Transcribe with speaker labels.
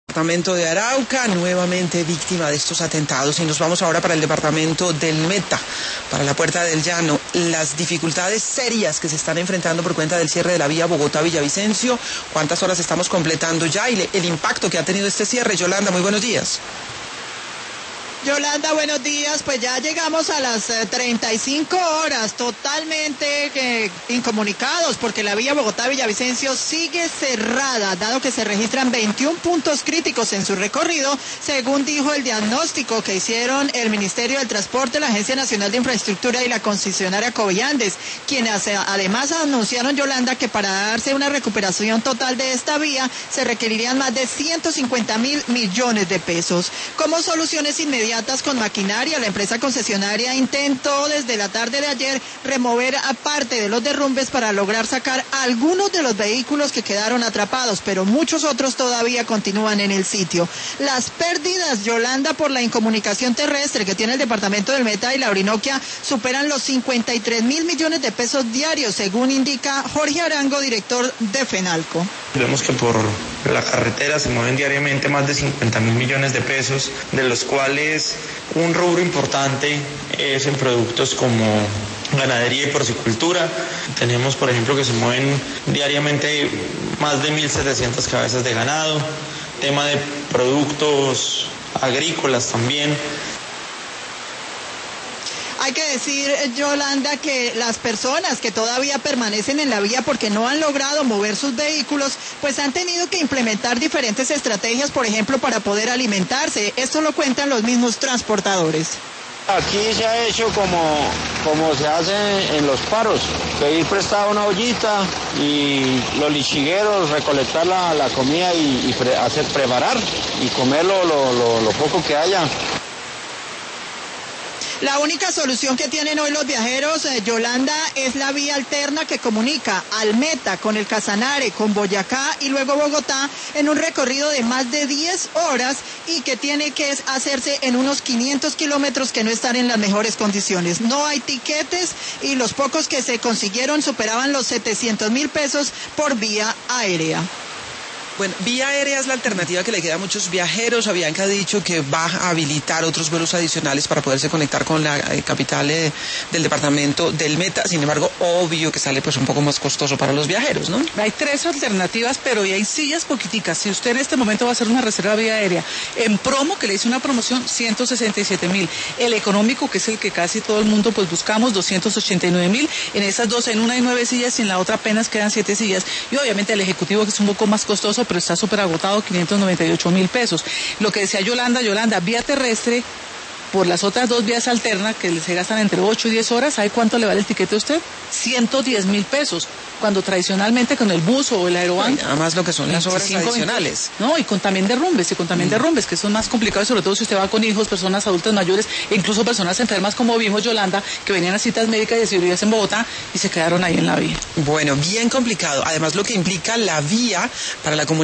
Speaker 1: Departamento de Arauca, nuevamente víctima de estos atentados. Y nos vamos ahora para el departamento del Meta, para la Puerta del Llano. Las dificultades serias que se están enfrentando por cuenta del cierre de la vía Bogotá-Villavicencio. ¿Cuántas horas estamos completando ya? Y el impacto que ha tenido este cierre. Yolanda, muy buenos días.
Speaker 2: Yolanda, buenos días. Pues ya llegamos a las 35 horas totalmente incomunicados, porque la vía Bogotá-Villavicencio sigue cerrada, dado que se registran 21 puntos críticos en su recorrido, según dijo el diagnóstico que hicieron el Ministerio del Transporte, la Agencia Nacional de Infraestructura y la concesionaria Coviandes, quienes además anunciaron, Yolanda, que para darse una recuperación total de esta vía se requerirían más de 150.000 millones de pesos. Como soluciones inmediatas con maquinaria, la empresa concesionaria intentó desde la tarde de ayer remover a parte de los derrumbes para lograr sacar algunos de los vehículos que quedaron atrapados, pero muchos otros todavía continúan en el sitio. Las pérdidas, Yolanda, por la incomunicación terrestre que tiene el departamento del Meta y la Orinoquia superan los 53.000 millones de pesos diarios, según indica Jorge Arango, director de FENALCO.
Speaker 3: Vemos que por la carretera se mueven diariamente más de 50.000 millones de pesos, de los cuales un rubro importante es en productos como ganadería y porcicultura. Tenemos, por ejemplo, que se mueven diariamente más de 1.700 cabezas de ganado, tema de productos agrícolas también.
Speaker 2: Hay que decir, Yolanda, que las personas que todavía permanecen en la vía porque no han logrado mover sus vehículos, pues han tenido que implementar diferentes estrategias, por ejemplo, para poder alimentarse. Esto lo cuentan los mismos transportadores.
Speaker 4: Aquí se ha hecho como se hace en los paros, pedir prestada una ollita y los lichigueros recolectar la comida y preparar y comer lo poco que haya.
Speaker 2: La única solución que tienen hoy los viajeros, Yolanda, es la vía alterna que comunica al Meta con el Casanare, con Boyacá y luego Bogotá, en un recorrido de más de 10 horas y que tiene que hacerse en unos 500 kilómetros que no están en las mejores condiciones. No hay tiquetes y los pocos que se consiguieron superaban los 700.000 pesos por vía aérea.
Speaker 1: Bueno, vía aérea es la alternativa que le queda a muchos viajeros. Avianca ha dicho que va a habilitar otros vuelos adicionales para poderse conectar con la capital del departamento del Meta. Sin embargo, obvio que sale pues un poco más costoso para los viajeros, ¿no?
Speaker 5: Hay 3 alternativas, pero ya hay sillas poquiticas. Si usted en este momento va a hacer una reserva vía aérea en promo, que le hice una promoción, 167.000. El económico, que es el que casi todo el mundo pues buscamos, 289.000. En esas dos, en una hay 9 sillas y en la otra apenas quedan 7 sillas. Y obviamente el ejecutivo, que es un poco más costoso, pero está súper agotado, 598.000 pesos. Lo que decía Yolanda, vía terrestre, por las otras 2 vías alternas que se gastan entre 8 y 10 horas, ¿sabe cuánto le vale el tiquete a usted? 110.000 pesos, cuando tradicionalmente con el bus o el aeroban.
Speaker 1: Además lo que son las horas adicionales.
Speaker 5: No, y también derrumbes, que son más complicados, sobre todo si usted va con hijos, personas adultas mayores, e incluso personas enfermas, como vimos, Yolanda, que venían a citas médicas de seguridad en Bogotá y se quedaron ahí en la vía.
Speaker 1: Bueno, bien complicado. Además lo que implica la vía para la comunidad